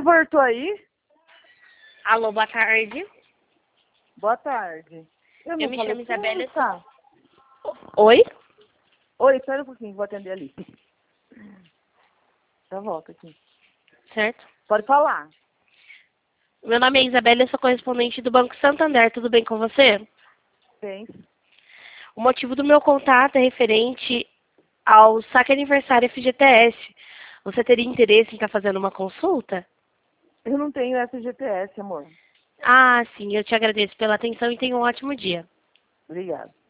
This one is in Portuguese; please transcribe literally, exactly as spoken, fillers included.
voltou aí? Alô, boa tarde. Boa tarde. Eu, Eu me falei, chamo Isabela. tá. Oi? Oi, espera um pouquinho, vou atender ali. Já volto aqui. Certo. Pode falar. Meu nome é Isabela, eu sou correspondente do Banco Santander. Tudo bem com você? Bem. O motivo do meu contato é referente ao saque aniversário F G T S. Você teria interesse em estar fazendo uma consulta? Eu não tenho F G T S, amor. Ah, sim. Eu te agradeço pela atenção e tenha um ótimo dia. Obrigada.